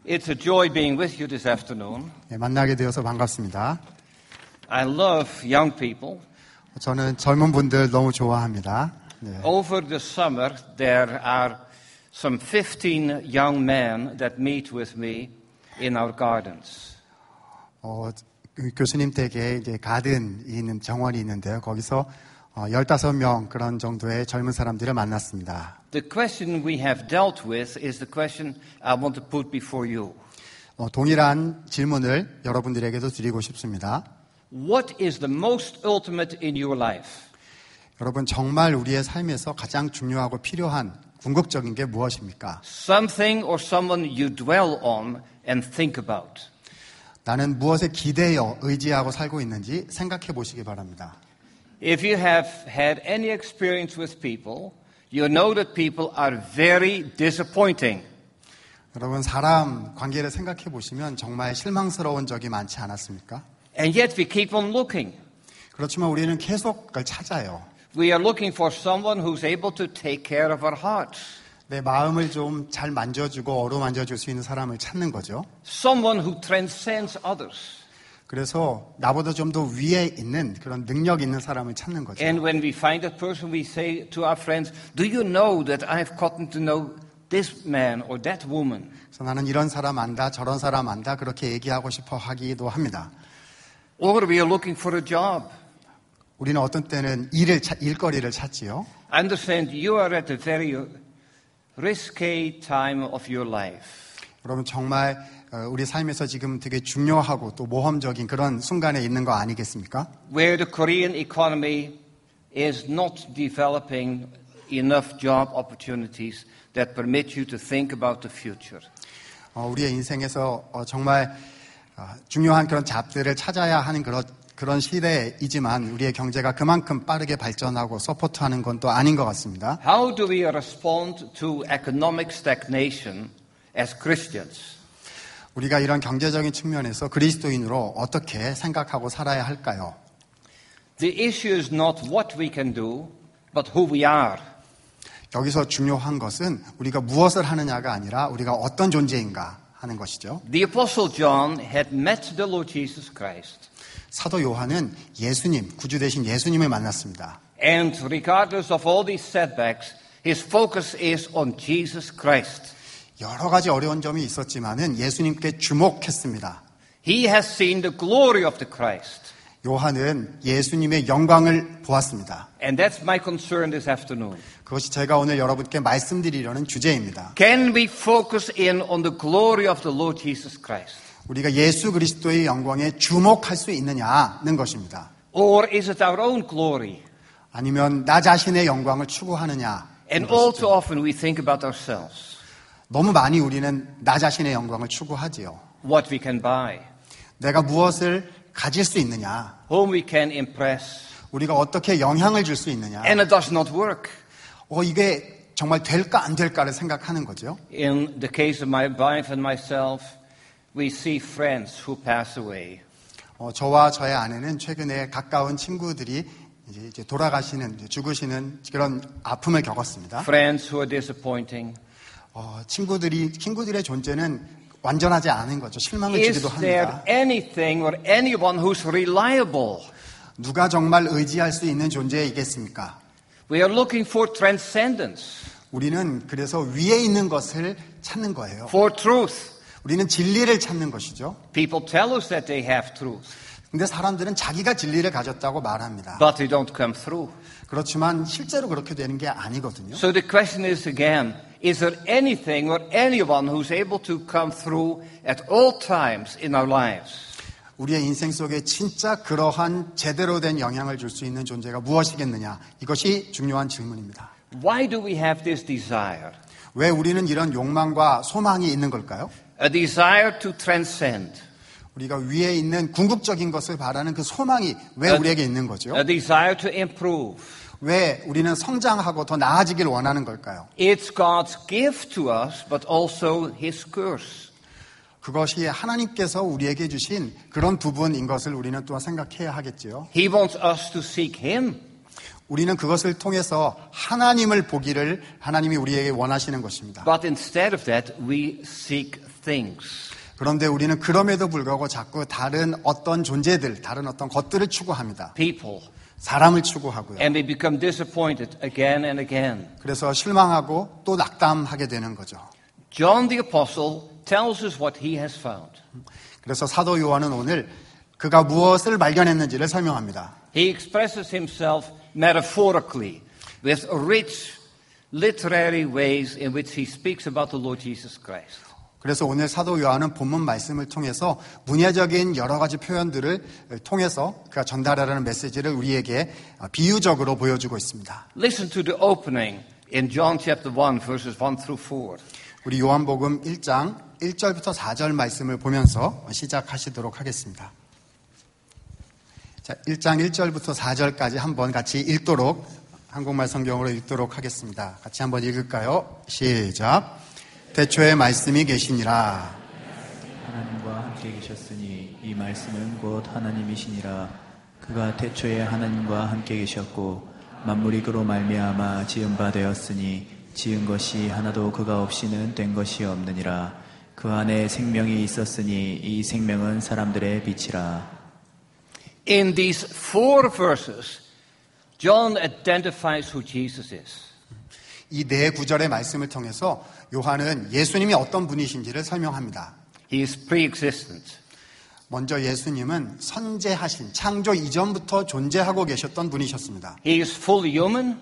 It's a joy being with you this afternoon. 네, 만나게 되어서 반갑습니다. I love young people. 저는 젊은 분들 너무 좋아합니다. 네. Over the summer, there are some 15 young men that meet with me in our gardens. 교수님 댁에 이제 가든이 있는 정원이 있는데요. 거기서 15명 그런 정도의 젊은 사람들을 만났습니다. The question we have dealt with is the question I want to put before you. 동일한 질문을 여러분들에게도 드리고 싶습니다. What is the most ultimate in your life? 여러분 정말 우리의 삶에서 가장 중요하고 필요한 궁극적인 게 무엇입니까? Something or someone you dwell on and think about. 나는 무엇에 기대어 의지하고 살고 있는지 생각해 보시기 바랍니다. If you have had any experience with people, you know that people are very disappointing. 여러분 사람 관계를 생각해 보시면 정말 실망스러운 적이 많지 않았습니까? And yet we keep on looking. 그렇지만 우리는 계속 그걸 찾아요. We are looking for someone who's able to take care of our hearts. 내 마음을 좀 잘 만져주고 어루만져줄 수 있는 사람을 찾는 거죠. Someone who transcends others. 그래서 나보다 좀 더 위에 있는 그런 능력 있는 사람을 찾는 거죠. And when we find that person, we say to our friends, do you know that I've gotten to know this man or that woman? 그래서 나는 이런 사람 안다, 저런 사람 안다 그렇게 얘기하고 싶어 하기도 합니다. Or we are looking for a job. 우리는 어떤 때는 일거리를 찾지요. I understand you are at a very risky time of your life. 여러분 정말 우리 삶에서 지금 되게 중요하고 또 모험적인 그런 순간에 있는 거 아니겠습니까? Where the Korean economy is not developing enough job opportunities that permit you to think about the future. 우리의 인생에서 정말 중요한 그런 잡들을 찾아야 하는 그런 시대이지만 우리의 경제가 그만큼 빠르게 발전하고 서포트하는 건 또 아닌 것 같습니다. How do we respond to economic stagnation as Christians? 우리가 이런 경제적인 측면에서 그리스도인으로 어떻게 생각하고 살아야 할까요? The issue is not what we can do, but who we are. 여기서 중요한 것은 우리가 무엇을 하느냐가 아니라 우리가 어떤 존재인가 하는 것이죠. The Apostle John had met the Lord Jesus Christ. 사도 요한은 예수님, 구주 되신 예수님을 만났습니다. And regardless of all these setbacks, his focus is on Jesus Christ. 여러 가지 어려운 점이 있었지만은 예수님께 주목했습니다. He has seen the glory of the Christ. 요한은 예수님의 영광을 보았습니다. And that's my concern this afternoon. 그것이 제가 오늘 여러분께 말씀드리려는 주제입니다. Can we focus in on the glory of the Lord Jesus Christ? 우리가 예수 그리스도의 영광에 주목할 수 있느냐는 것입니다. Or is it our own glory? 아니면 나 자신의 영광을 추구하느냐. And all too often we think about ourselves. 너무 많이 우리는 나 자신의 영광을 추구하지요. What we can buy. 내가 무엇을 가질 수 있느냐. Whom we can impress. 우리가 어떻게 영향을 줄 수 있느냐. And it does not work. 이게 정말 될까 안 될까를 생각하는 거죠. In the case of my wife and myself, we see friends who pass away. 저와 저의 아내는 최근에 가까운 친구들이 이제 돌아가시는, 죽으시는 그런 아픔을 겪었습니다. Friends who are disappointing. 친구들의 존재는 완전하지 않은 거죠. 실망을 Is 주기도 there 합니다. anything or anyone who's reliable? 누가 정말 의지할 수 있는 존재이겠습니까? We are looking for transcendence. 우리는 그래서 위에 있는 것을 찾는 거예요. For truth. 우리는 진리를 찾는 것이죠. People tell us that they have truth. 근데 사람들은 자기가 진리를 가졌다고 말합니다. But they don't come through. 그렇지만 실제로 그렇게 되는 게 아니거든요. So the question is again, is there anything or anyone who's able to come through at all times in our lives? 우리의 인생 속에 진짜 그러한 제대로 된 영향을 줄 수 있는 존재가 무엇이겠느냐. 이것이 중요한 질문입니다. Why do we have this desire? 왜 우리는 이런 욕망과 소망이 있는 걸까요? A desire to transcend. 우리가 위에 있는 궁극적인 것을 바라는 그 소망이 왜 우리에게 있는 거죠? A desire to improve. 왜 우리는 성장하고 더 나아지길 원하는 걸까요? It's God's gift to us, but also His curse. 그것이 하나님께서 우리에게 주신 그런 부분인 것을 우리는 또 생각해야 하겠지요. He wants us to seek Him. 우리는 그것을 통해서 하나님을 보기를 하나님이 우리에게 원하시는 것입니다. But instead of that, we seek things. 그런데 우리는 그럼에도 불구하고 자꾸 다른 어떤 존재들, 다른 어떤 것들을 추구합니다. People. 사람을 추구하고요. And we become disappointed again and again. 그래서 실망하고 또 낙담하게 되는 거죠. John the Apostle tells us what he has found. 그래서 사도 요한은 오늘 그가 무엇을 발견했는지를 설명합니다. He expresses himself metaphorically with rich literary ways in which he speaks about the Lord Jesus Christ. 그래서 오늘 사도 요한은 본문 말씀을 통해서 문화적인 여러 가지 표현들을 통해서 그가 전달하려는 메시지를 우리에게 비유적으로 보여주고 있습니다. Listen to the opening in John chapter 1 verses 1 through 4. 우리 요한복음 1장 1절부터 4절 말씀을 보면서 시작하시도록 하겠습니다. 자, 1장 1절부터 4절까지 한번 같이 읽도록 한국말 성경으로 읽도록 하겠습니다. 같이 한번 읽을까요? 시작. 태초에 말씀이 계시니라. 하나님과 함께 계셨으니 이 말씀은 곧 하나님이시니라. 그가 태초에 하나님과 함께 계셨고 만물이 그로 말미암아 지은 바 되었으니 지은 것이 하나도 그가 없이는 된 것이 없느니라. 그 안에 생명이 있었으니 이 생명은 사람들의 빛이라. In these 4 verses, John identifies who Jesus is. 이 네 구절의 말씀을 통해서 요한은 예수님이 어떤 분이신지를 설명합니다. He is pre-existent. 먼저 예수님은 선재하신 창조 이전부터 존재하고 계셨던 분이셨습니다. He is fully human,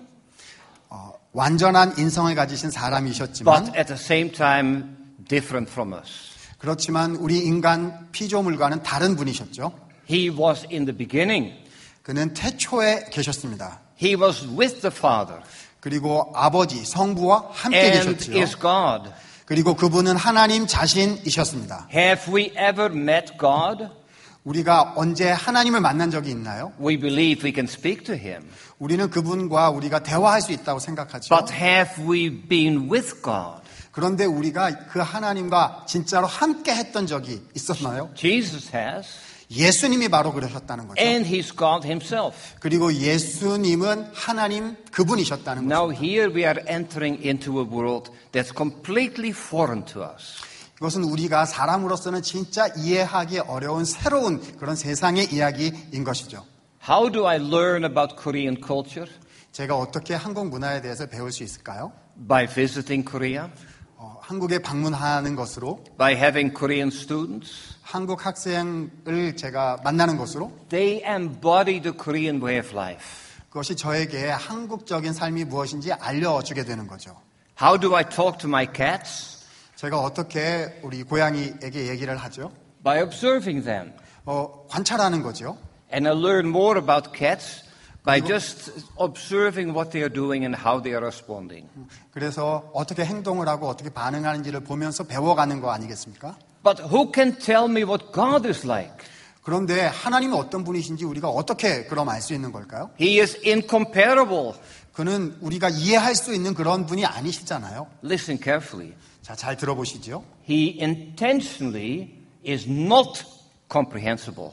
완전한 인성을 가지신 사람이셨지만 but at the same time different from us. 그렇지만 우리 인간 피조물과는 다른 분이셨죠. He was in the beginning. 그는 태초에 계셨습니다. He was with the Father 그리고 아버지 성부와 함께 and 계셨지요. is God. 그리고 그분은 하나님 자신이셨습니다. Have we ever met God? 우리가 언제 하나님을 만난 적이 있나요? We believe we can speak to Him. 우리는 그분과 우리가 대화할 수 있다고 생각하죠. But have we been with God? 그런데 우리가 그 하나님과 진짜로 함께 했던 적이 있었나요? Jesus has, 예수님이 바로 그러셨다는 거죠. and He's God Himself. 그리고 예수님은 하나님 그분이셨다는 Now 거죠. here we are entering into a world that's completely foreign to us. 이것은 우리가 사람으로서는 진짜 이해하기 어려운 새로운 그런 세상의 이야기인 것이죠. How do I learn about Korean culture? 제가 어떻게 한국 문화에 대해서 배울 수 있을까요? By visiting Korea, 한국에 방문하는 것으로, by having Korean students. 한국 학생을 제가 만나는 것으로, They embody the Korean way of life. 그것이 저에게 한국적인 삶이 무엇인지 알려주게 되는 거죠. How do I talk to my cats? 제가 어떻게 우리 고양이에게 얘기를 하죠? By observing them. 관찰하는 거죠. And I learn more about cats by just observing what they are doing and how they are responding. 그래서 어떻게 행동을 하고 어떻게 반응하는지를 보면서 배워가는 거 아니겠습니까? But who can tell me what God is like? 그런데 하나님은 어떤 분이신지 우리가 어떻게 그럼 알 수 있는 걸까요? He is incomparable. 그는 우리가 이해할 수 있는 그런 분이 아니시잖아요. Listen carefully. 자, 잘 들어보시죠. He intentionally is not comprehensible.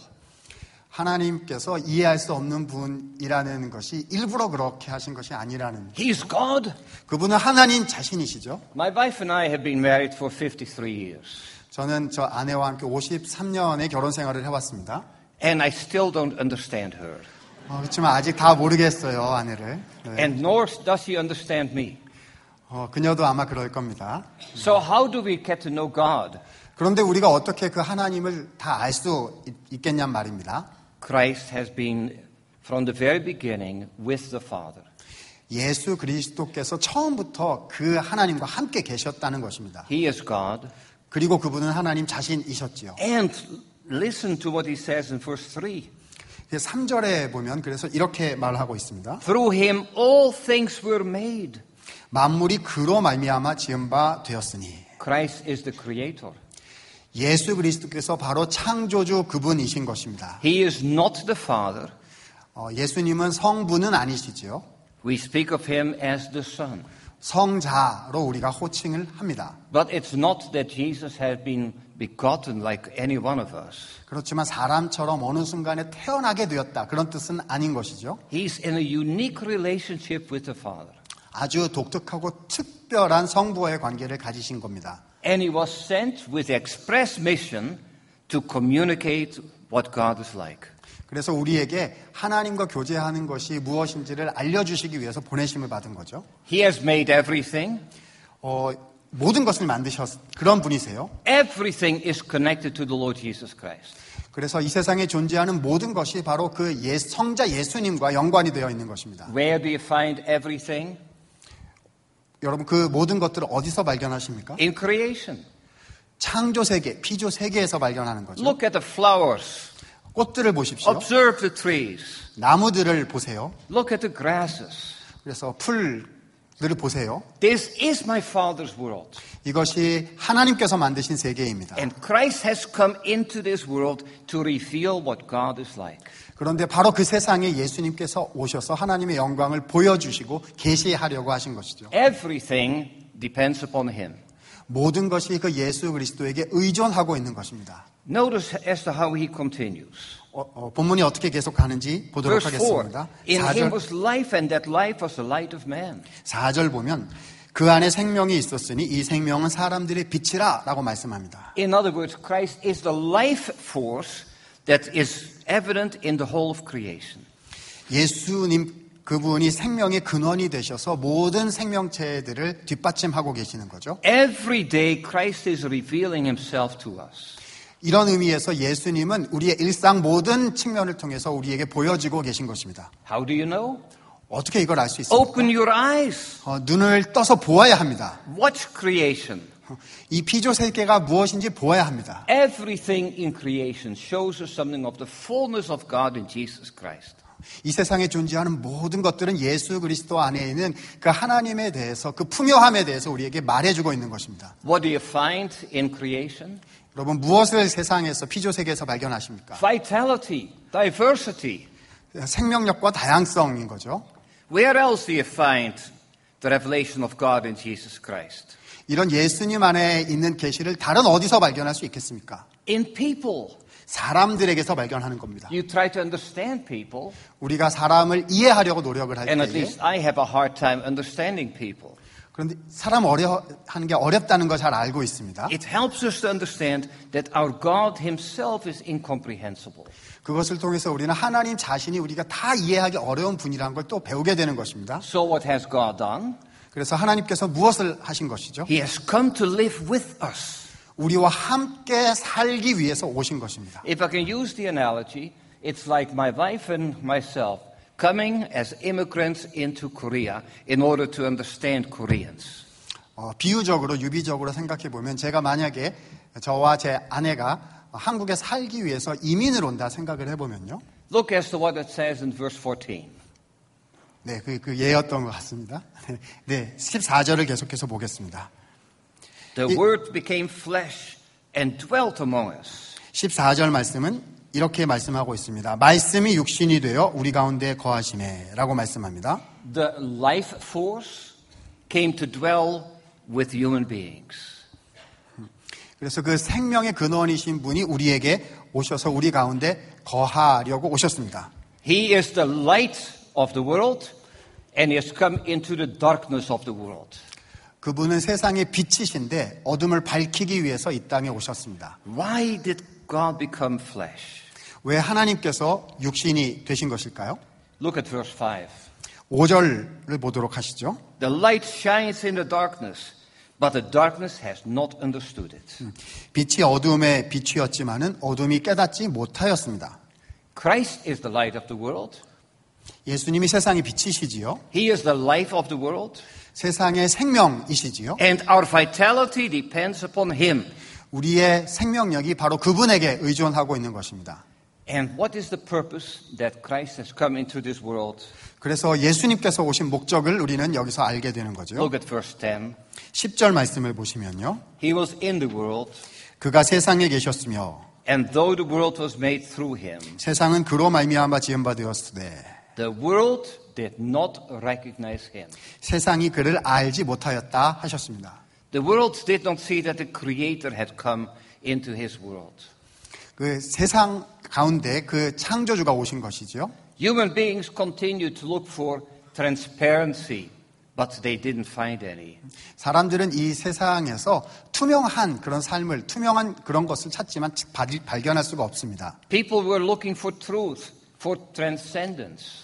하나님께서 이해할 수 없는 분이라는 것이 일부러 그렇게 하신 것이 아니라는. He's God. 그분은 하나님 자신이시죠. My wife and I have been married for 53 years. 저는 저 아내와 함께 53년의 결혼 생활을 해왔습니다. And I still don't understand her. 그렇지만 아직 다 모르겠어요, 아내를. 네. And nor does she understand me. 그녀도 아마 그럴 겁니다. So how do we get to know God? 그런데 우리가 어떻게 그 하나님을 다 알 수 있겠냔 말입니다. Christ has been from the very beginning with the Father. 예수 그리스도께서 처음부터 그 하나님과 함께 계셨다는 것입니다. He is God. 그리고 그분은 하나님 자신이셨지요. And listen to what he says in verse 3. 3절에 보면 그래서 이렇게 말하고 있습니다. Through him all things were made. 만물이 그로 말미암아 지은 바 되었으니. Christ is the creator. 예수 그리스도께서 바로 창조주 그분이신 것입니다. He is not the Father. 예수님은 성부는 아니시지요. We speak of him as the Son. 성자로 우리가 호칭을 합니다. But it's not that Jesus has been begotten like any one of us. 그렇지만 사람처럼 어느 순간에 태어나게 되었다. 그런 뜻은 아닌 것이죠. He's in a unique relationship with the Father. 아주 독특하고 특별한 성부와의 관계를 가지신 겁니다. And he was sent with the express mission to communicate what God is like. 그래서 우리에게 하나님과 교제하는 것이 무엇인지를 알려주시기 위해서 보내심을 받은 거죠. He has made everything. 모든 것을 그런 분이세요. Everything is connected to the Lord Jesus Christ. 그래서 이 세상에 존재하는 모든 것이 바로 그 성자 예수님과 연관이 되어 있는 것입니다. Where do you find everything? 여러분 그 모든 것들을 어디서 발견하십니까? In creation. 창조 세계, 피조 세계에서 발견하는 거죠. Look at the flowers. 꽃들을 보십시오. Observe the trees. 나무들을 보세요. Look at the grasses. 그래서 풀들을 보세요. This is my Father's world. 이것이 하나님께서 만드신 세계입니다. And Christ has come into this world to reveal what God is like. 그런데 바로 그 세상에 예수님께서 오셔서 하나님의 영광을 보여주시고 계시하려고 하신 것이죠. Everything depends upon Him. 모든 것이 그 예수 그리스도에게 의존하고 있는 것입니다. Notice as to how He continues. 본문이 어떻게 계속 가는지 보도록 Verse 4. 하겠습니다. In Him was life and that life was the light of man. 4절 보면 그 안에 생명이 있었으니 이 생명은 사람들의 빛이라 라고 말씀합니다. In other words, Christ is the life force that is evident in the whole of creation. 예수님 그분이 생명의 근원이 되셔서 모든 생명체들을 뒷받침하고 계시는 거죠. Every day Christ is revealing Himself to us. 이런 의미에서 예수님은 우리의 일상 모든 측면을 통해서 우리에게 보여지고 계신 것입니다. How do you know? 어떻게 이걸 알 수 있습니까? Open your eyes. 눈을 떠서 보아야 합니다. Watch creation. 이 피조 세계가 무엇인지 보아야 합니다. Everything in creation shows us something of the fullness of God in Jesus Christ. 이 세상에 존재하는 모든 것들은 예수 그리스도 안에 있는 그 하나님에 대해서 그 풍요함에 대해서 우리에게 말해주고 있는 것입니다. What do you find in creation? 여러분 무엇을 세상에서 피조 세계에서 발견하십니까? Vitality, diversity. 생명력과 다양성인 거죠. Where else do you find the revelation of God in Jesus Christ? 이런 예수님 안에 있는 계시를 다른 어디서 발견할 수 있겠습니까? In people. 사람들에게서 발견하는 겁니다. You try to understand people, 우리가 사람을 이해하려고 노력을 할 and at 때에 least I have a hard time understanding people. 그런데 사람 하는 게 어렵다는 걸 잘 알고 있습니다. It helps us to understand that our God Himself is incomprehensible. 그것을 통해서 우리는 하나님 자신이 우리가 다 이해하기 어려운 분이라는 걸 또 배우게 되는 것입니다. So what has God done? 그래서 하나님께서 무엇을 하신 것이죠? He has come to live with us. 우리와 함께 살기 위해서 오신 것입니다. If I can use the analogy, it's like my wife and myself coming as immigrants into Korea in order to understand Koreans. 비유적으로 유비적으로 생각해 보면 제가 만약에 저와 제 아내가 한국에 살기 위해서 이민을 온다 생각을 해보면요. Look as to what it says in verse 14. 네, 그 예였던 것 같습니다. 네, 14절을 계속해서 보겠습니다. The word became flesh and dwelt among us. 14절 말씀은 이렇게 말씀하고 있습니다. 말씀이 육신이 되어 우리 가운데 거하시네 라고 말씀합니다. The life force came to dwell with human beings. 그래서 그 생명의 근원이신 분이 우리에게 오셔서 우리 가운데 거하려고 오셨습니다. He is the light of the world and he has come into the darkness of the world. 그분은 세상의 빛이신데 어둠을 밝히기 위해서 이 땅에 오셨습니다. Why did God become flesh? 왜 하나님께서 육신이 되신 것일까요? Look at verse 5. 5절을 보도록 하시죠. The light shines in the darkness, but the darkness has not understood it. 빛이 어둠에 비추었지만은 어둠이 깨닫지 못하였습니다. Christ is the light of the world. 예수님이 세상의 빛이시지요. He is the life of the world. 세상의 생명이시지요. And our vitality depends upon Him. 우리의 생명력이 바로 그분에게 의존하고 있는 것입니다. And what is the purpose that Christ has come into this world? 그래서 예수님께서 오신 목적을 우리는 여기서 알게 되는 거죠. Look at verse 10. 10절 말씀을 보시면요. He was in the world, 그가 세상에 계셨으며 and though the world was made through Him, 세상은 그로 말미암아 지은 바 되었으되 the world did not recognize Him. 세상이 그를 알지 못하였다 하셨습니다. The world did not see that the Creator had come into His world. 그 세상 가운데 그 창조주가 오신 것이죠. Human beings continue to look for transparency, but they didn't find any. 사람들은 이 세상에서 투명한 그런 삶을, 투명한 그런 것을 찾지만 발견할 수가 없습니다. People were looking for truth, for transcendence.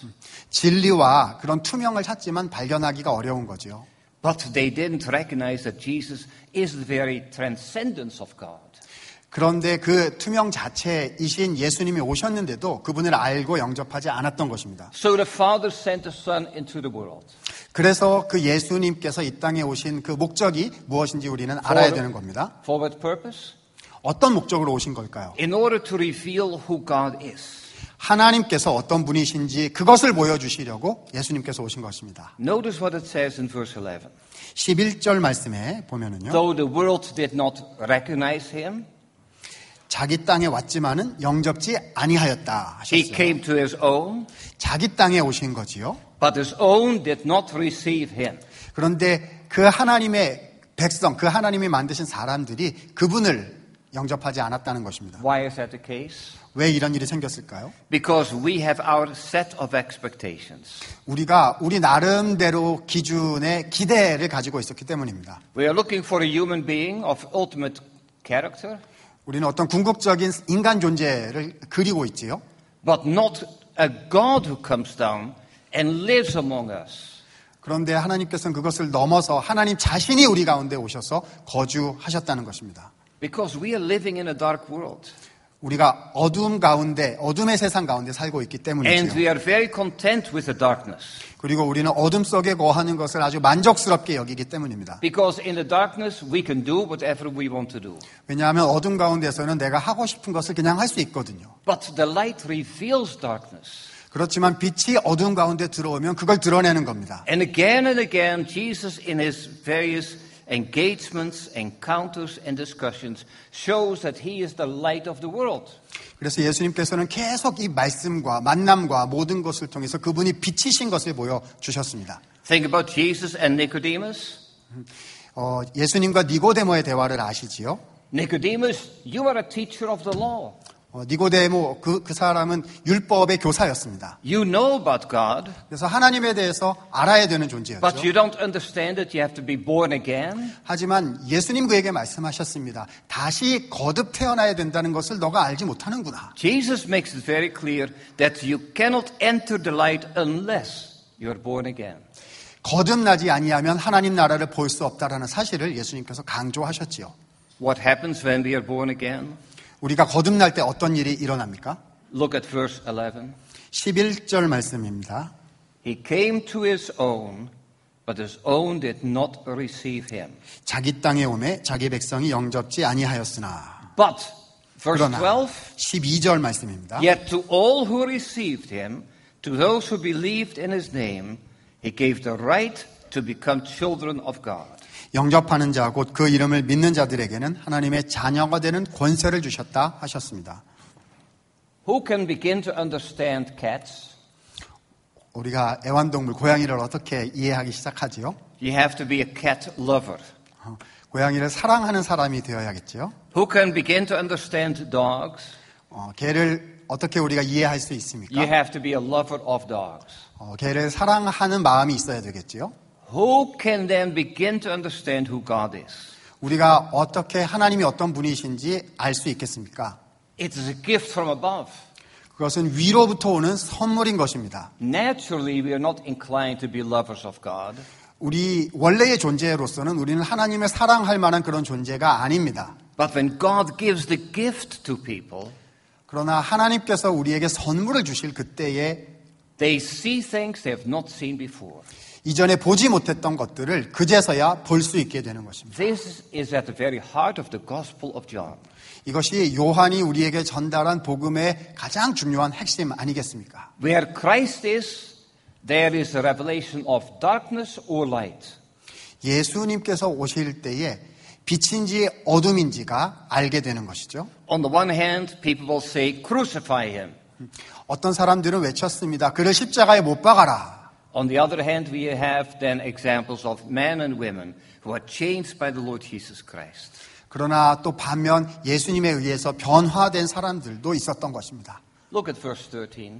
진리와 그런 투명을 찾지만 발견하기가 어려운 거죠. But they didn't recognize that Jesus is the very transcendence of God. 그런데 그 투명 자체이신 예수님이 오셨는데도 그분을 알고 영접하지 않았던 것입니다. So the Father sent the Son into the world. 그래서 그 예수님께서 이 땅에 오신 그 목적이 무엇인지 우리는 알아야 되는 겁니다. For what purpose? 어떤 목적으로 오신 걸까요? In order to reveal who God is. 하나님께서 어떤 분이신지 그것을 보여주시려고 예수님께서 오신 것입니다. Notice what it says in verse 11. 11절 말씀에 보면은요. Though the world did not recognize him, 자기 땅에 왔지만은 영접지 아니하였다 he 하셨어요. came to his own, 자기 땅에 오신 거지요. but his own did not receive him. 그런데 그 하나님의 백성, 그 하나님이 만드신 사람들이 그분을 영접하지 않았다는 것입니다. Why is that the case? 왜 이런 일이 생겼을까요? Because we have our set of expectations. 우리가 우리 나름대로 기준의 기대를 가지고 있었기 때문입니다. We are looking for a human being of ultimate character, 우리는 어떤 궁극적인 인간 존재를 그리고 있지요. but not a God who comes down and lives among us. 그런데 하나님께서는 그것을 넘어서 하나님 자신이 우리 가운데 오셔서 거주하셨다는 것입니다. Because we are living in a dark world. 우리가 어둠 가운데, 어둠의 세상 가운데 살고 있기 And we 때문이죠. are very content with the darkness. 그리고 우리는 어둠 속에 거하는 것을 아주 만족스럽게 여기기 때문입니다. Because in the darkness we can do whatever we want to do. 왜냐하면 어둠 가운데서는 내가 하고 싶은 것을 그냥 할 수 있거든요. But the light reveals darkness. 그렇지만 빛이 어둠 가운데 들어오면 그걸 드러내는 겁니다. And again, Jesus in his various engagements, encounters and discussions shows that he is the light of the world. 그래서 예수님께서는 계속 이 말씀과 만남과 모든 것을 통해서 그분이 빛이신 것을 보여주셨습니다. Think about Jesus and Nicodemus. 예수님과 니고데모의 대화를 아시지요? Nicodemus, you are a teacher of the law. 니고데모 그 사람은 율법의 교사였습니다. You know about God, 그래서 하나님에 대해서 알아야 되는 but 존재였죠. you don't understand that you have to be born again. 하지만 예수님 그에게 말씀하셨습니다. 다시 거듭 태어나야 된다는 것을 너가 알지 못하는구나. Jesus makes it very clear that you cannot enter the light unless you are born again. 거듭나지 아니하면 하나님 나라를 볼 수 없다라는 사실을 예수님께서 강조하셨지요. What happens when we are born again? 우리가 거듭날 때 어떤 일이 일어납니까? Look at verse 11. 11절 말씀입니다. He came to his own, but his own did not receive him. 자기 땅에 오매 자기 백성이 영접지 아니하였으나. But, verse 그러나 12, 12절 말씀입니다. yet to all who received him, to those who believed in his name, he gave the right to become children of God. 영접하는 자 곧 그 이름을 믿는 자들에게는 하나님의 자녀가 되는 권세를 주셨다 하셨습니다. Who can begin to understand cats? 우리가 애완동물 고양이를 어떻게 이해하기 시작하지요? You have to be a cat lover. 고양이를 사랑하는 사람이 되어야겠죠. Who can begin to understand dogs? 개를 어떻게 우리가 이해할 수 있습니까? You have to be a lover of dogs. 개를 사랑하는 마음이 있어야 되겠지요. Who can then begin to understand who God is? 우리가 어떻게 하나님이 어떤 분이신지 알 수 있겠습니까? It is a gift from above. 그것은 위로부터 오는 선물인 것입니다. Naturally, we are not inclined to be lovers of God. 우리 원래의 존재로서는 우리는 하나님을 사랑할 만한 그런 존재가 아닙니다. But when God gives the gift to people, 그러나 하나님께서 우리에게 선물을 주실 그때에 they see things they have not seen before. 이전에 보지 못했던 것들을 그제서야 볼 수 있게 되는 것입니다. This is at the very heart of the Gospel of John. 이것이 요한이 우리에게 전달한 복음의 가장 중요한 핵심 아니겠습니까? Where Christ is, there is a revelation of darkness or light. 예수님께서 오실 때에 빛인지 어둠인지가 알게 되는 것이죠. On the one hand, people will say, crucify him. 어떤 사람들은 외쳤습니다. 그를 십자가에 못 박아라. On the other hand, we have then examples of men and women who are changed by the Lord Jesus Christ. 그러나 또 반면 예수님에 의해서 변화된 사람들도 있었던 것입니다. Look at verse 13.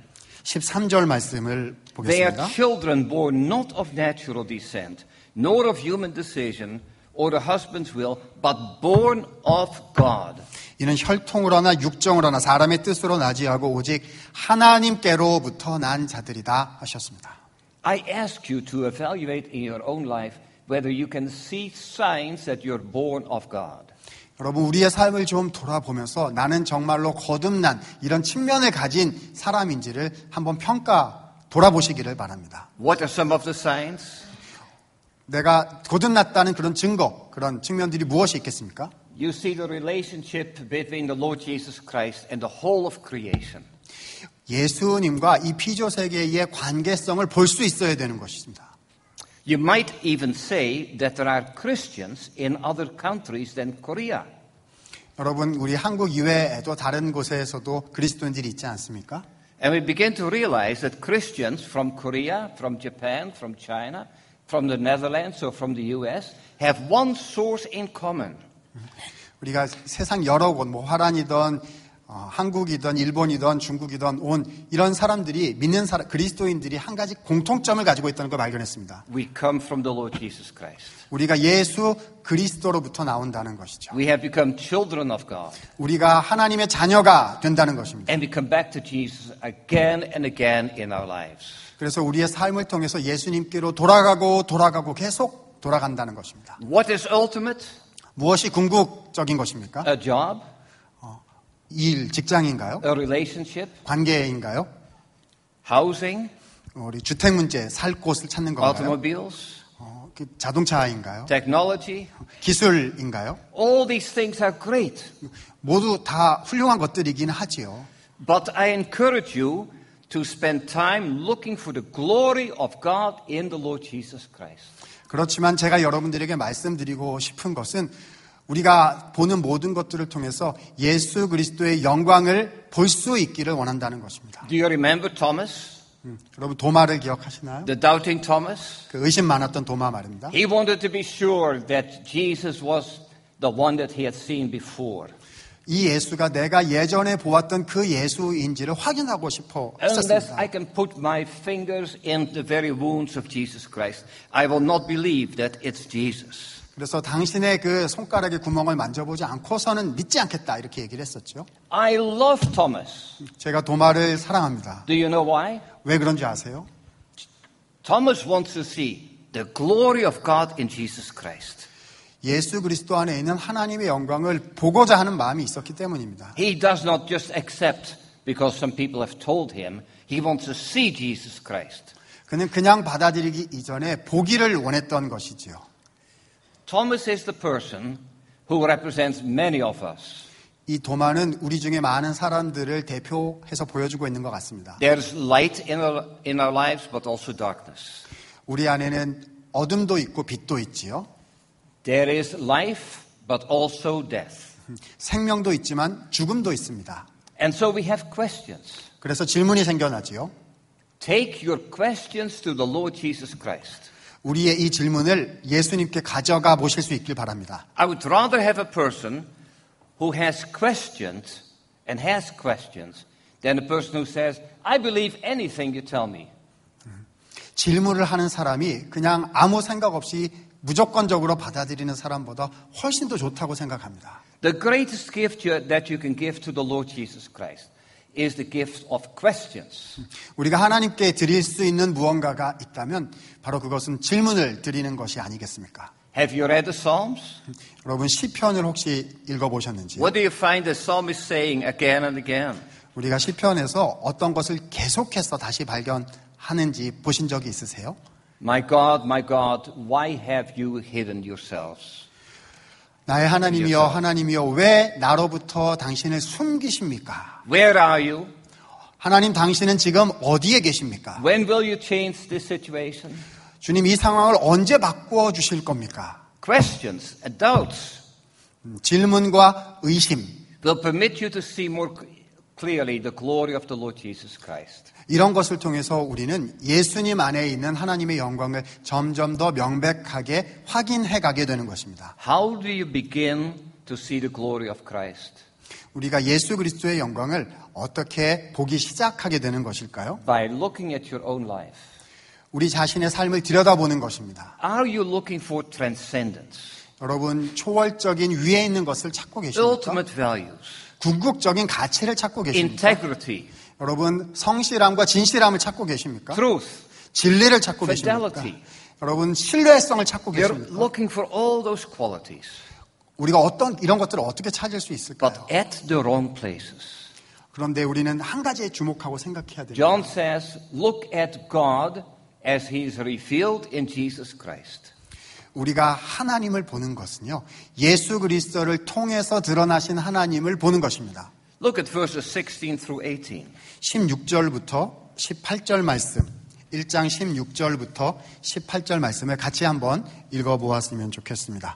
13절 말씀을 They are 보겠습니다. children born not of natural descent, nor of human decision, or a husband's will, but born of God. 이는 혈통으로나 육정으로나 사람의 뜻으로 나지 않고 오직 하나님께로부터 난 자들이다 하셨습니다. I ask you to evaluate in your own life whether you can see signs that you're born of God. 여러분 우리의 삶을 좀 돌아보면서 나는 정말로 거듭난 이런 측면을 가진 사람인지를 한번 돌아보시기를 바랍니다. What are some of the signs? 내가 거듭났다는 그런 증거, 그런 측면들이 무엇이 있겠습니까? You see the relationship between the Lord Jesus Christ and the whole of creation. 예수님과 이 피조 세계의 관계성을 볼 수 있어야 되는 것입니다. You might even say that there are Christians in other countries than Korea. 여러분 우리 한국 이외에도 다른 곳에서도 그리스도인들이 있지 않습니까? And we begin to realize that Christians from Korea, from Japan, from China, from the Netherlands or from the US have one source in common. 우리가 세상 여러 곳, 화란이든 한국이든 일본이든 중국이든 온 이런 사람들이 믿는 그리스도인들이 한 가지 공통점을 가지고 있다는 걸 발견했습니다. We come from the Lord Jesus Christ. 우리가 예수 그리스도로부터 나온다는 것이죠. We have become children of God. 우리가 하나님의 자녀가 된다는 것입니다. And we come back to Jesus again and again in our lives. 그래서 우리의 삶을 통해서 예수님께로 돌아가고 계속 돌아간다는 것입니다. What is ultimate? 무엇이 궁극적인 것입니까? A job? 일, 직장인가요? A relationship? 관계인가요? Housing? 우리 주택 문제, 살 곳을 찾는 건가요? Automobiles? 자동차인가요? Technology? 기술인가요? All these things are great. 모두 다 훌륭한 것들이긴 하지요. But I encourage you to spend time looking for the glory of God in the Lord Jesus Christ. 그렇지만 제가 여러분들에게 말씀드리고 싶은 것은 우리가 보는 모든 것들을 통해서 예수 그리스도의 영광을 볼 수 있기를 원한다는 것입니다. Do you remember Thomas? 여러분 도마를 기억하시나요? The doubting Thomas? 그 의심 많았던 도마 말입니다. He wanted to be sure that Jesus was the one that he had seen before. 이 예수가 내가 예전에 보았던 그 예수인지를 확인하고 싶어 Unless 했었습니다. I can put my fingers in the very wounds of Jesus Christ, I will not believe that it's Jesus. 그래서 당신의 그 손가락의 구멍을 만져보지 않고서는 믿지 않겠다 이렇게 얘기를 했었죠. I love Thomas. 제가 도마를 사랑합니다. Do you know why? 왜 그런지 아세요? Thomas wants to see the glory of God in Jesus Christ. 예수 그리스도 안에 있는 하나님의 영광을 보고자 하는 마음이 있었기 때문입니다. He does not just accept because some people have told him. He wants to see Jesus Christ. 그는 그냥 받아들이기 이전에 보기를 원했던 것이지요. Thomas is the person who represents many of us. 이 도마는 우리 중에 많은 사람들을 대표해서 보여주고 있는 것 같습니다. There's light in our lives, but also darkness. 우리 안에는 어둠도 있고 빛도 있지요. There is life, but also death. 생명도 있지만 죽음도 있습니다. And so we have questions. 그래서 질문이 생겨나지요. Take your questions to the Lord Jesus Christ. 우리의 이 질문을 예수님께 가져가 보실 수 있길 바랍니다. I would rather have a person who has questions and has questions than a person who says, I believe anything you tell me. 질문을 하는 사람이 그냥 아무 생각 없이 무조건적으로 받아들이는 사람보다 훨씬 더 좋다고 생각합니다. The greatest gift that you can give to the Lord Jesus Christ is the gift of questions. 우리가 하나님께 드릴 수 있는 무언가가 있다면 바로 그것은 질문을 드리는 것이 아니겠습니까? Have you read the Psalms? 여러분 시편을 혹시 읽어보셨는지? What do you find the psalmist saying again and again? 우리가 시편에서 어떤 것을 계속해서 다시 발견하는지 보신 적이 있으세요? My God, why have you hidden yourselves? 나의 하나님이여 하나님이여 왜 나로부터 당신을 숨기십니까? Where are you? 하나님 당신은 지금 어디에 계십니까? When will you change this situation? 주님 이 상황을 언제 바꾸어 주실 겁니까? Questions and doubts 질문과 의심 will permit you to see more clearly the glory of the Lord Jesus Christ. 이런 것을 통해서 우리는 예수님 안에 있는 하나님의 영광을 점점 더 명백하게 확인해 가게 되는 것입니다. How do you begin to see the glory of Christ? 우리가 예수 그리스도의 영광을 어떻게 보기 시작하게 되는 것일까요? By looking at your own life. 우리 자신의 삶을 들여다보는 것입니다. Are you looking for transcendence? 여러분, 초월적인 위에 있는 것을 찾고 계십니까? Ultimate values. 궁극적인 가치를 찾고 계십니까? Integrity. 여러분, 성실함과 진실함을 찾고 계십니까? Truth. 진리를 찾고 계십니까? Fidelity. 여러분, 신뢰성을 찾고 You're 계십니까? looking for all those qualities, 우리가 이런 것들을 어떻게 찾을 수 있을까요? but at the wrong places. 그런데 우리는 한 가지에 주목하고 생각해야 됩니다. John says, look at God as he is revealed in Jesus Christ. 우리가 하나님을 보는 것은요, 예수 그리스도를 통해서 드러나신 하나님을 보는 것입니다. Look at verses 16 through 18. 16절부터 18절 말씀, 1장 16절부터 18절 말씀을 같이 한번 읽어보았으면 좋겠습니다.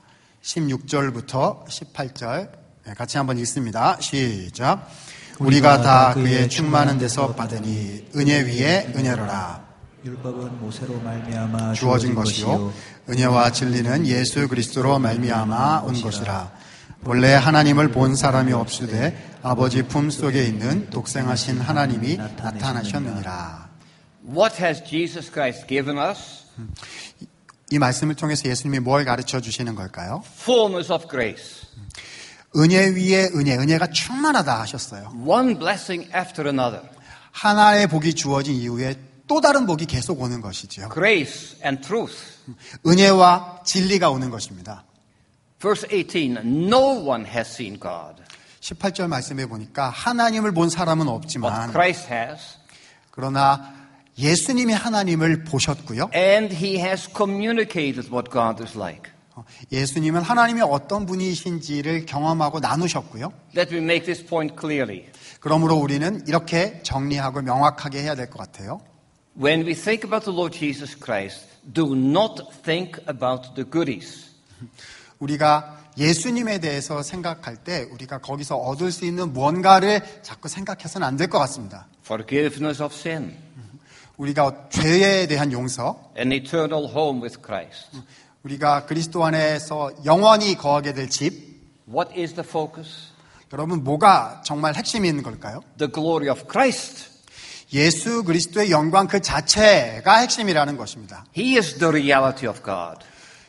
16절부터 18절 같이 한번 읽습니다. 시작. 우리가 다 그의 충만한 데서 받으니 은혜 위에 은혜로라. 율법은 모세로 말미암아 주어진 것이요 은혜와 진리는 예수 그리스도로 말미암아 온 것이라. 본래 하나님을 본 사람이 없으되 아버지 품속에 있는 독생하신 하나님이 나타나셨느니라. What has Jesus Christ given us? 이 말씀을 통해서 예수님이 뭘 가르쳐 주시는 걸까요? Fullness of grace. 은혜 위에 은혜가 충만하다 하셨어요. One blessing after another. 하나의 복이 주어진 이후에 또 다른 복이 계속 오는 것이죠. Grace and truth. 은혜와 진리가 오는 것입니다. Verse 18, no one has seen God, 18절 말씀에 보니까 하나님을 본 사람은 but 없지만 Christ has, 그러나 예수님이 하나님을 보셨고요. and he has communicated what God is like. 예수님은 하나님이 어떤 분이신지를 경험하고 나누셨고요. Let me make this point clearly. 그러므로 우리는 이렇게 정리하고 명확하게 해야 될 것 같아요. When we think about the Lord Jesus Christ, do not think about the goodies. 우리가 예수님에 대해서 생각할 때 우리가 거기서 얻을 수 있는 무언가를 자꾸 생각해서는 안 될 것 같습니다. Forgiveness of sin, 우리가 죄에 대한 용서, an eternal home with Christ. 우리가 그리스도 안에서 영원히 거하게 될 집. What is the focus? 여러분, 뭐가 정말 핵심이 있는 걸까요? The glory of Christ. 예수 그리스도의 영광 그 자체가 핵심이라는 것입니다. He is the reality of God.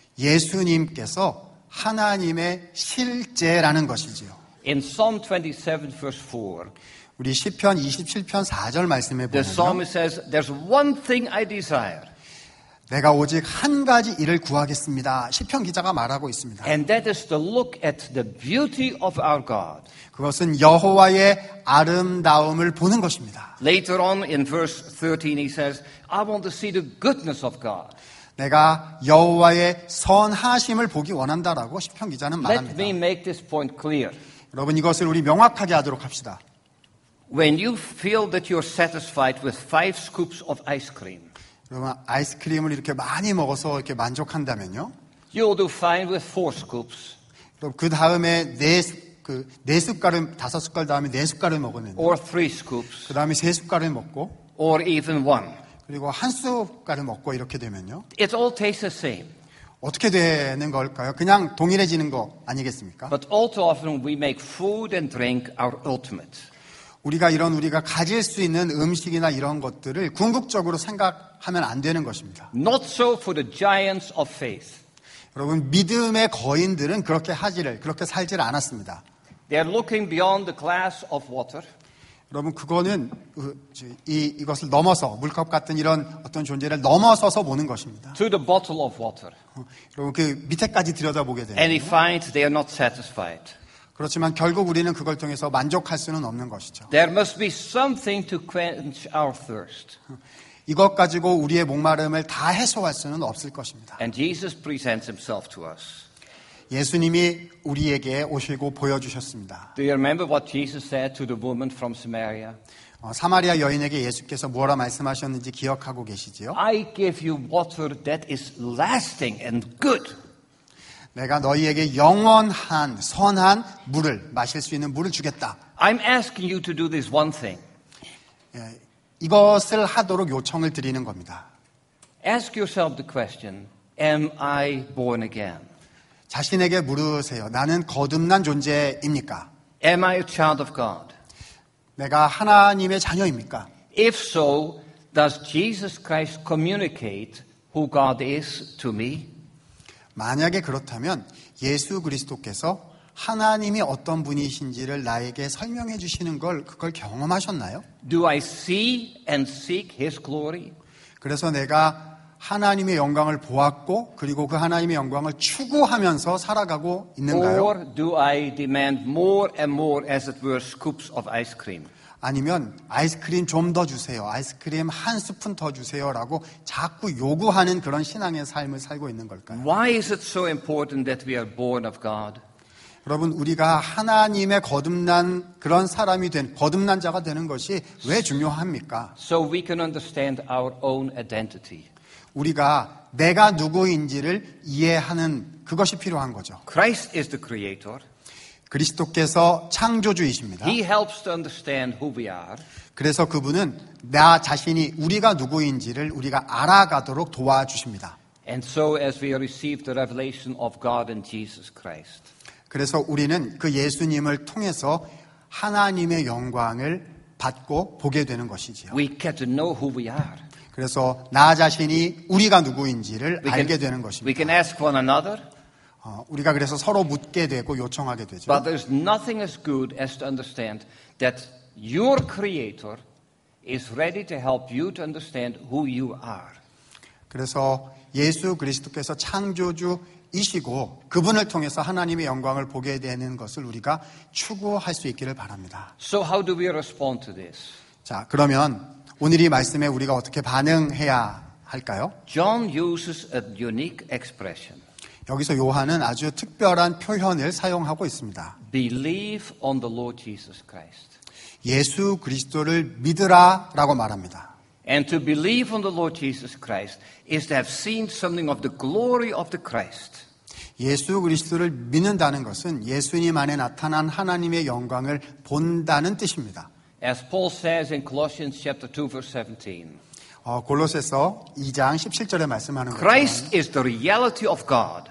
예수님께서 하나님의 실제라는 것이지요. In Psalm 27 verse 4, 우리 시편 27편 4절 말씀에 the 보면 psalmist says, there's one thing I desire, 내가 오직 한 가지 일을 구하겠습니다. 시편 기자가 말하고 있습니다. and that is to look at the beauty of our God. 그것은 여호와의 아름다움을 보는 것입니다. Later on in verse 13 he says, I want to see the goodness of God. 내가 여호와의 선하심을 보기 원한다라고 시편 기자는 Let me 말합니다. make this point clear. 여러분, 이것을 우리 명확하게 하도록 합시다. When you feel that you're satisfied with 5 scoops of ice cream, 여러분, 아이스크림을 이렇게 많이 먹어서 이렇게 만족한다면요. you'll do fine with 4 scoops 그럼 그 다음에 네 숟갈을 5숟갈 다음에 4숟갈을 먹었는데 or 3 scoops 그 다음에 3숟갈을 먹고 or even 1. 그리고 한 숟갈을 먹고 이렇게 되면요. It all tastes the same. 어떻게 되는 걸까요? 그냥 동일해지는 거 아니겠습니까? But all too often we make food and drink our ultimate. 우리가 가질 수 있는 음식이나 이런 것들을 궁극적으로 생각하면 안 되는 것입니다. Not so for the giants of faith. 여러분, 믿음의 거인들은 그렇게 살지를 않았습니다. They are looking beyond the glass of water 여러분, 그거는 이것을 넘어서 물컵 같은 이런 어떤 존재를 넘어서서 보는 것입니다. to the bottle of water. 여러분, 그 밑에까지 들여다보게 And he 되는. finds they are not satisfied. 그렇지만 결국 우리는 그걸 통해서 만족할 수는 없는 것이죠. There must be something to quench our thirst. 이것 가지고 우리의 목마름을 다 해소할 수는 없을 것입니다. And Jesus presents himself to us. 예수님이 우리에게 오시고 보여주셨습니다. Do you remember what Jesus said to the woman from Samaria? 사마리아 여인에게 예수께서 뭐라 말씀하셨는지 기억하고 계시지요? I give you water that is lasting and good. 내가 너희에게 영원한 선한 물을 마실 수 있는 물을 주겠다. I'm asking you to do this one thing. 이것을 하도록 요청을 드리는 겁니다. Ask yourself the question, am I born again? 자신에게 물으세요. 나는 거듭난 존재입니까? Am I a child of God? 내가 하나님의 자녀입니까? If so, does Jesus Christ communicate who God is to me? 만약에 그렇다면 예수 그리스도께서 하나님이 어떤 분이신지를 나에게 설명해 주시는 그걸 경험하셨나요? Do I see and seek His glory? 그래서 내가 하나님의 영광을 보았고 그리고 그 하나님의 영광을 추구하면서 살아가고 있는가요? Or do I demand more and more as it were scoops of ice cream? 아니면 아이스크림 좀 더 주세요. 아이스크림 한 스푼 더 주세요라고 자꾸 요구하는 그런 신앙의 삶을 살고 있는 걸까요? Why is it so important that we are born of God? 여러분, 우리가 하나님의 거듭난 그런 사람이 거듭난 자가 되는 것이 왜 중요합니까? So we can understand our own identity. 우리가 내가 누구인지를 이해하는 그것이 필요한 거죠. Christ is the creator. 그리스도께서 창조주이십니다. He helps to understand who we are. 그래서 그분은 나 자신이 우리가 누구인지를 우리가 알아가도록 도와주십니다. And so as we receive the revelation of God in Jesus Christ, 그래서 우리는 그 예수님을 통해서 하나님의 영광을 받고 보게 되는 것이지요. we get to know who we are. 그래서 나 자신이 우리가 누구인지를 알게 되는 We 것입니다. can ask one another, 우리가 그래서 서로 묻게 되고 요청하게 되죠. but there's nothing as good as to understand that your creator is ready to help you to understand who you are. 그래서 예수 그리스도께서 창조주이시고 그분을 통해서 하나님의 영광을 보게 되는 것을 우리가 추구할 수 있기를 바랍니다. So how do we respond to this? 자, 그러면 오늘 이 말씀에 우리가 어떻게 반응해야 할까요? John uses a unique expression. 여기서 요한은 아주 특별한 표현을 사용하고 있습니다. Believe on the Lord Jesus Christ. 예수 그리스도를 믿으라라고 말합니다. And to believe on the Lord Jesus Christ is to have seen something of the glory of the Christ. 예수 그리스도를 믿는다는 것은 예수님 안에 나타난 하나님의 영광을 본다는 뜻입니다. As Paul says in Colossians chapter 2 verse 17. 골로새서 2장 17절에 말씀하는 Christ 것처럼 is the reality of God.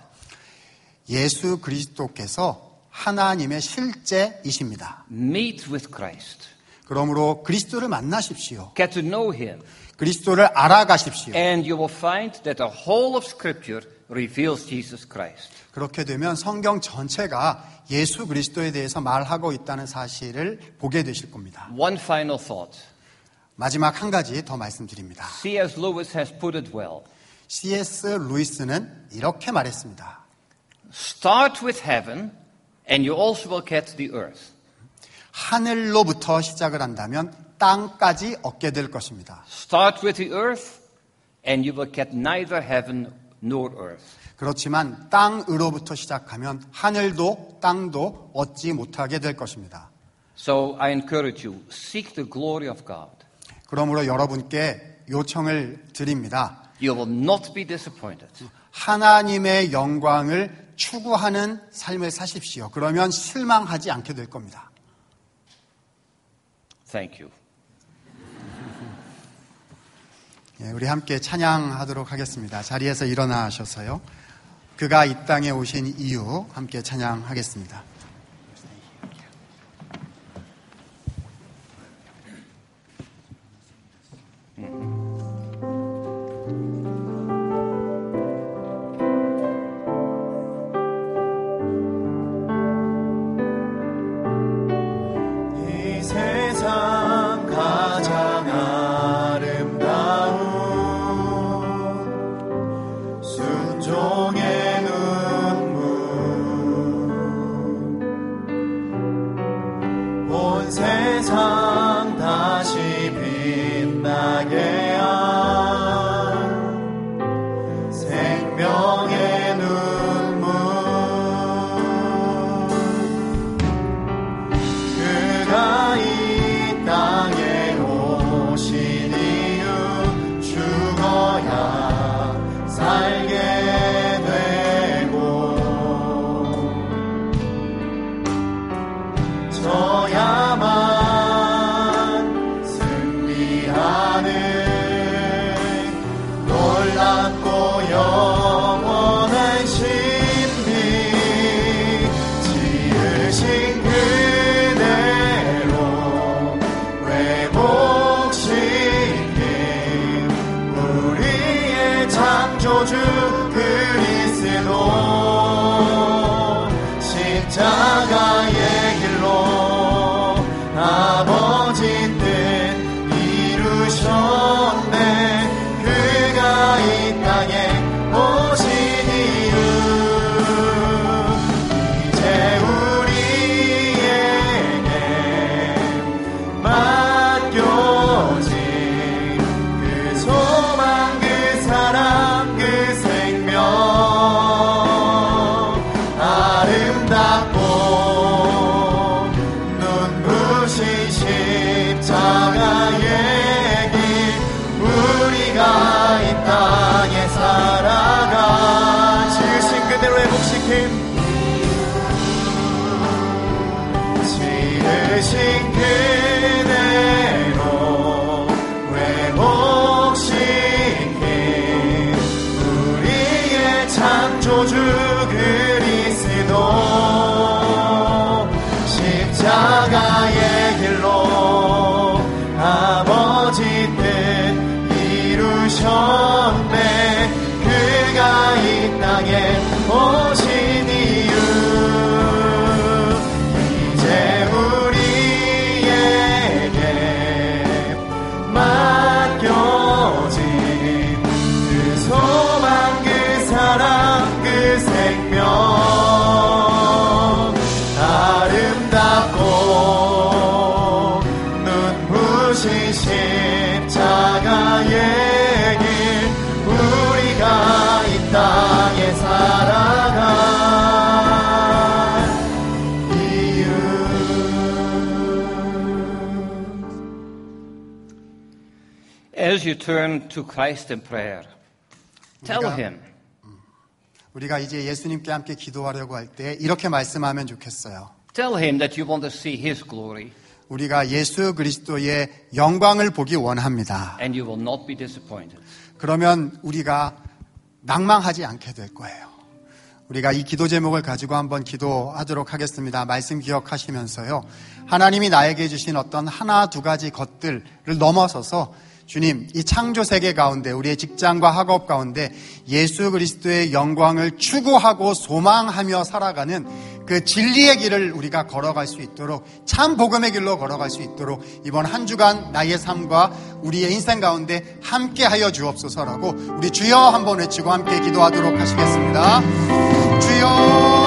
예수 그리스도께서 하나님의 실제이십니다. Meet with Christ. 그러므로 그리스도를 만나십시오. Get to know Him. 그리스도를 알아가십시오. And you will find that the whole of Scripture reveals Jesus Christ. 그렇게 되면 성경 전체가 예수 그리스도에 대해서 말하고 있다는 사실을 보게 되실 겁니다. One final thought. 마지막 한 가지 더 말씀드립니다. C.S. Lewis has put it well. C.S. 루이스는 이렇게 말했습니다. Start with heaven and you also will get the earth. 하늘로부터 시작을 한다면 땅까지 얻게 될 것입니다. Start with the earth and you will get neither heaven nor earth. 그렇지만 땅으로부터 시작하면 하늘도 땅도 얻지 못하게 될 것입니다. So I encourage you, seek the glory of God. 그러므로 여러분께 요청을 드립니다. You will not be disappointed. 하나님의 영광을 추구하는 삶을 사십시오. 그러면 실망하지 않게 될 겁니다. Thank you. 우리 함께 찬양하도록 하겠습니다. 자리에서 일어나셔서요. 그가 이 땅에 오신 이유 함께 찬양하겠습니다. 이 세상 가장 아름다운 순종의 눈물 온 세상 다시 빛나게 한 생명의 눈물 그가 이 땅에 오신 이유 죽어야 살게 되고 저야만 승리하리라 as you turn to Christ in prayer, tell him. 우리가 이제 예수님께 함께 기도하려고 할 때 이렇게 말씀하면 좋겠어요. Tell him that you want to see his glory. 우리가 예수 그리스도의 영광을 보기 원합니다. And you will not be disappointed. 그러면 우리가 낭망하지 않게 될 거예요. 우리가 이 기도 제목을 가지고 한번 기도하도록 하겠습니다. 말씀 기억하시면서요. 하나님이 나에게 주신 어떤 하나 두 가지 것들을 넘어서서 주님, 이 창조 세계 가운데 우리의 직장과 학업 가운데 예수 그리스도의 영광을 추구하고 소망하며 살아가는 그 진리의 길을 우리가 걸어갈 수 있도록, 참 복음의 길로 걸어갈 수 있도록 이번 한 주간 나의 삶과 우리의 인생 가운데 함께 하여 주옵소서라고 우리 주여 한번 외치고 함께 기도하도록 하시겠습니다. 주여